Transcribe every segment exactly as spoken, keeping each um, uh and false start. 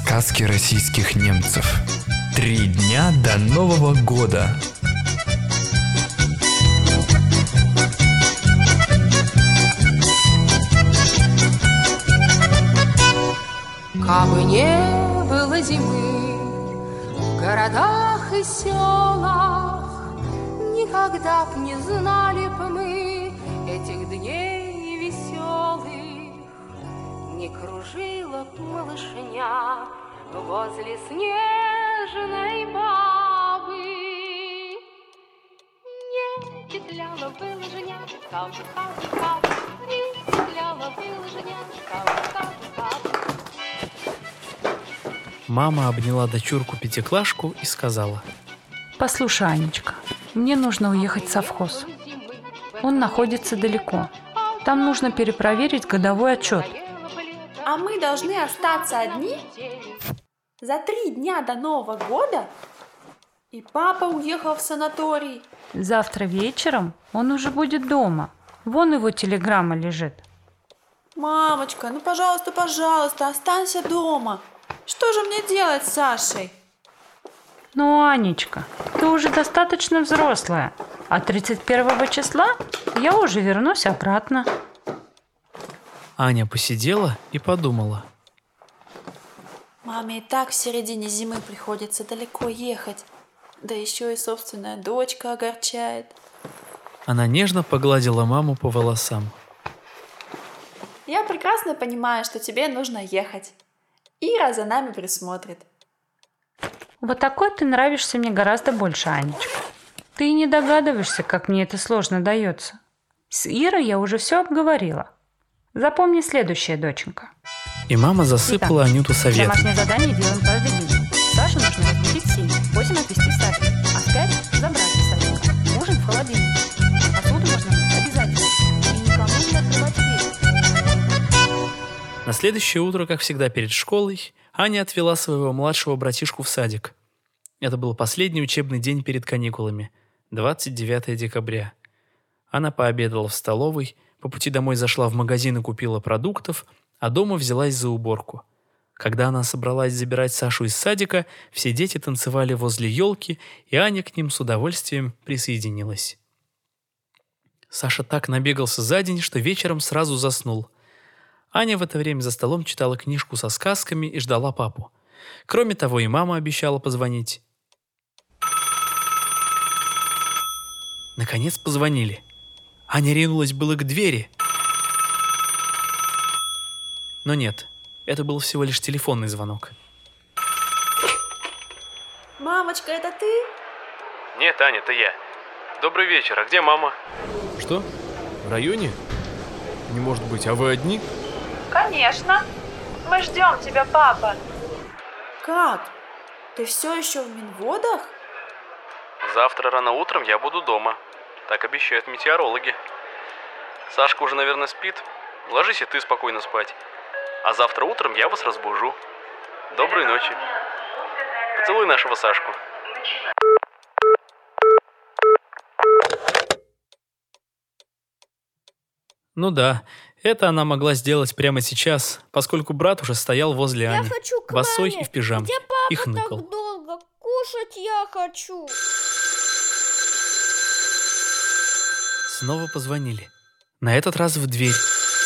Сказки российских немцев. Три дня до Нового года. Кабы не было зимы в городах и селах, никогда б не знали б мы этих дней веселых. Не кружила б малышня возле снежной бабы, не петляла бы лыжня, кап-кап-кап, не петляла бы лыжня, кап-кап-кап. Мама обняла дочурку-пятиклашку и сказала: «Послушай, Анечка, мне нужно уехать в совхоз. Он находится далеко. Там нужно перепроверить годовой отчет». А мы должны остаться одни? За три дня до Нового года? И папа уехал в санаторий. Завтра вечером он уже будет дома. Вон его телеграмма лежит. Мамочка, ну пожалуйста, пожалуйста, останься дома. Что же мне делать с Сашей? Ну, Анечка, ты уже достаточно взрослая. А тридцать первого числа я уже вернусь обратно. Аня посидела и подумала. Маме и так в середине зимы приходится далеко ехать. Да еще и собственная дочка огорчает. Она нежно погладила маму по волосам. Я прекрасно понимаю, что тебе нужно ехать. Ира за нами присмотрит. Вот такой ты нравишься мне гораздо больше, Анечка. Ты и не догадываешься, как мне это сложно дается. С Ирой я уже все обговорила. Запомни следующее, доченька. И мама засыпала Итак, Анюту советом. Домашнее задание делаем каждый день. Саше нужно разбудить в семь, в восемь отвезти в садик, а в пять забрать из садика. Ужин в холодильнике. Посуду можно мыть обязательно. И никому не открывать дверь. На следующее утро, как всегда перед школой, Аня отвела своего младшего братишку в садик. Это был последний учебный день перед каникулами, двадцать девятого декабря. Она пообедала в столовой, по пути домой зашла в магазин и купила продуктов, а дома взялась за уборку. Когда она собралась забирать Сашу из садика, все дети танцевали возле елки, и Аня к ним с удовольствием присоединилась. Саша так набегался за день, что вечером сразу заснул. Аня в это время за столом читала книжку со сказками и ждала папу. Кроме того, и мама обещала позвонить. Наконец позвонили. Аня ринулась было к двери. Но нет, это был всего лишь телефонный звонок. Мамочка, это ты? Нет, Аня, это я. Добрый вечер, а где мама? Что? В районе? Не может быть, а вы одни? Конечно. Мы ждем тебя, папа. Как? Ты все еще в Минводах? Завтра рано утром я буду дома. Так обещают метеорологи. Сашка уже, наверное, спит. Ложись и ты спокойно спать. А завтра утром я вас разбужу. Доброй ночи. Поцелуй нашего Сашку. Ну да, это она могла сделать прямо сейчас, поскольку брат уже стоял возле Я Ани, хочу к босой маме. и в пижамке, Где папа и хныкал. так долго? Кушать я хочу. Снова позвонили. На этот раз в дверь.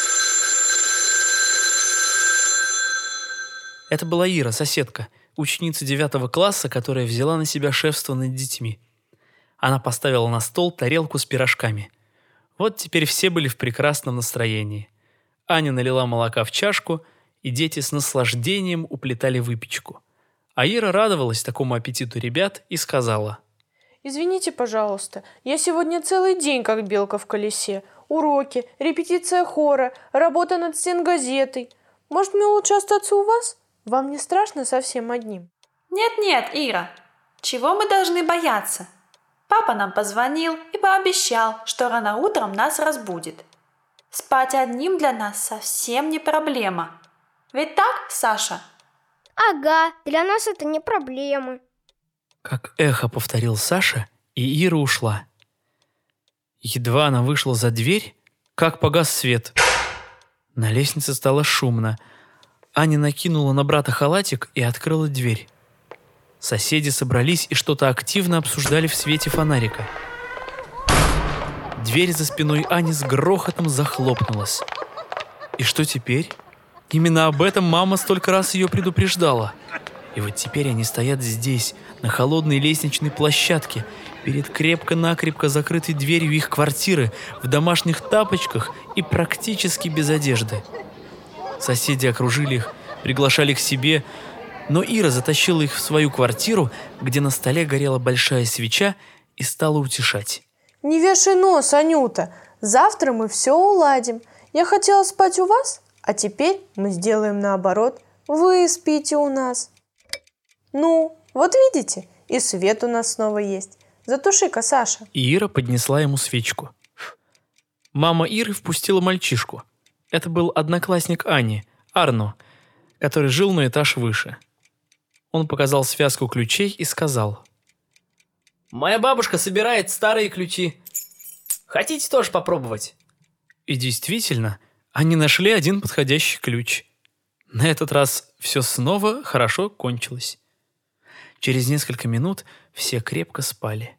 Это была Ира, соседка, ученица девятого класса, которая взяла на себя шефство над детьми. Она поставила на стол тарелку с пирожками. Вот теперь все были в прекрасном настроении. Аня налила молока в чашку, и дети с наслаждением уплетали выпечку. А Ира радовалась такому аппетиту ребят и сказала: «Извините, пожалуйста, я сегодня целый день как белка в колесе. Уроки, репетиция хора, работа над стенгазетой. Может, мне лучше остаться у вас? Вам не страшно совсем одним?» Нет-нет, Ира. Чего мы должны бояться? Папа нам позвонил и пообещал, что рано утром нас разбудит. Спать одним для нас совсем не проблема. Ведь так, Саша? Ага, для нас это не проблема. Как эхо повторил Саша, и Ира ушла. Едва она вышла за дверь, как погас свет. На лестнице стало шумно. Аня накинула на брата халатик и открыла дверь. Соседи собрались и что-то активно обсуждали в свете фонарика. Дверь за спиной Ани с грохотом захлопнулась. И что теперь? Именно об этом мама столько раз ее предупреждала. И вот теперь они стоят здесь, на холодной лестничной площадке, перед крепко-накрепко закрытой дверью их квартиры, в домашних тапочках и практически без одежды. Соседи окружили их, приглашали к себе, но Ира затащила их в свою квартиру, где на столе горела большая свеча, и стала утешать. Не вешай нос, Анюта. Завтра мы все уладим. Я хотела спать у вас, а теперь мы сделаем наоборот. Вы спите у нас. Ну, вот видите, и свет у нас снова есть. Затуши-ка, Саша. И Ира поднесла ему свечку. Мама Иры впустила мальчишку. Это был одноклассник Ани, Арно, который жил на этаж выше. Он показал связку ключей и сказал: Моя бабушка собирает старые ключи. Хотите тоже попробовать? И действительно, они нашли один подходящий ключ. На этот раз все снова хорошо кончилось. Через несколько минут все крепко спали.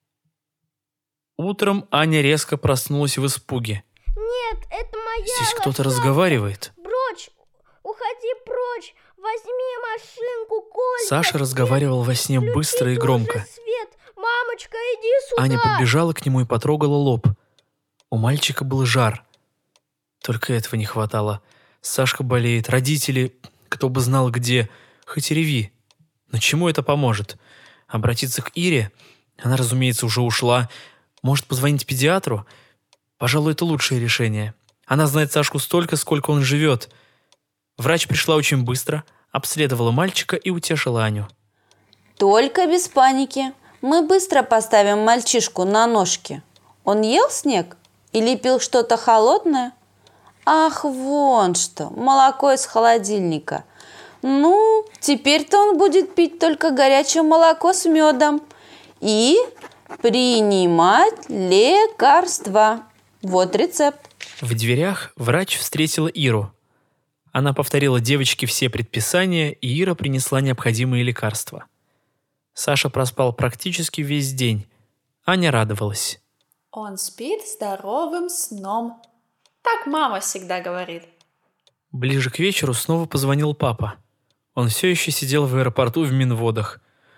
Утром Аня резко проснулась в испуге. Нет, это моя Здесь кто-то лошадка. разговаривает. Прочь, уходи прочь, возьми машинку, Колька. Саша разговаривал во сне Включи быстро и тоже громко. свет. Мамочка, иди сюда. Аня подбежала к нему и потрогала лоб. У мальчика был жар. Только этого не хватало. Сашка болеет, родители, кто бы знал где, хоть и реви. Но чему это поможет? Обратиться к Ире? Она, разумеется, уже ушла. Может, позвонить педиатру? Пожалуй, это лучшее решение. Она знает Сашку столько, сколько он живет. Врач пришла очень быстро, обследовала мальчика и утешила Аню. Только без паники. Мы быстро поставим мальчишку на ножки. Он ел снег или пил что-то холодное? Ах, вон что, молоко из холодильника. Ну, теперь-то он будет пить только горячее молоко с медом и принимать лекарства. Вот рецепт. В дверях врач встретила Иру. Она повторила девочке все предписания, и Ира принесла необходимые лекарства. Саша проспал практически весь день. Аня радовалась. Он спит здоровым сном. Так мама всегда говорит. Ближе к вечеру снова позвонил папа. Он все еще сидел в аэропорту в Минводах.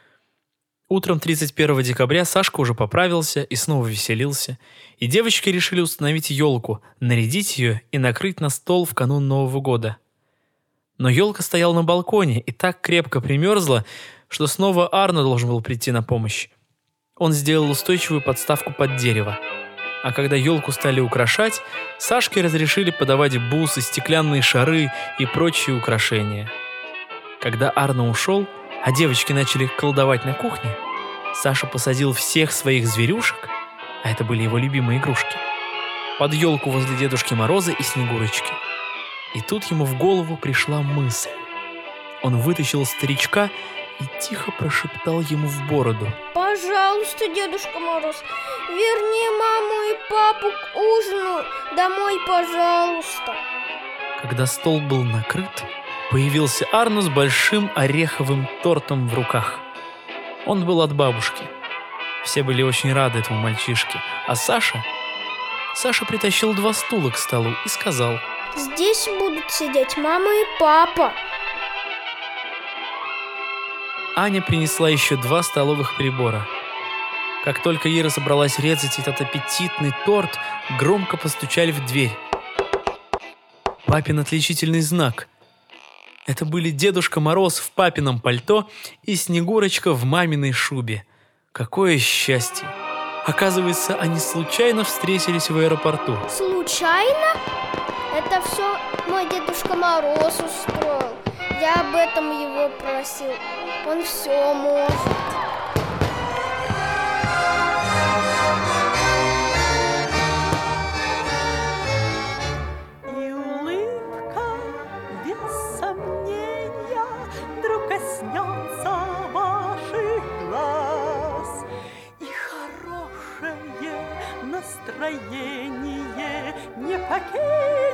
Утром тридцать первого декабря Сашка уже поправился и снова веселился, и девочки решили установить елку, нарядить ее и накрыть на стол в канун Нового года. Но елка стояла на балконе и так крепко примерзла, что снова Арно должен был прийти на помощь. Он сделал устойчивую подставку под дерево. А когда елку стали украшать, Сашке разрешили подавать бусы, стеклянные шары и прочие украшения. Когда Арно ушел, а девочки начали колдовать на кухне, Саша посадил всех своих зверюшек, а это были его любимые игрушки, под елку возле Дедушки Мороза и Снегурочки. И тут ему в голову пришла мысль. Он вытащил старичка и тихо прошептал ему в бороду: Пожалуйста, Дедушка Мороз, верни маму и папу к ужину домой, пожалуйста. Когда стол был накрыт, появился Арно с большим ореховым тортом в руках. Он был от бабушки. Все были очень рады этому мальчишке. А Саша... Саша притащил два стула к столу и сказал: Здесь будут сидеть мама и папа. Аня принесла еще два столовых прибора. Как только Ира собралась резать этот аппетитный торт, громко постучали в дверь. Папин отличительный знак. Это были Дедушка Мороз в папином пальто и Снегурочка в маминой шубе. Какое счастье! Оказывается, они случайно встретились в аэропорту. Случайно? Это все мой Дедушка Мороз устроил. Я об этом его просил. Он все может. И улыбка без сомнения вдруг коснется ваших глаз, и хорошее настроение не покинет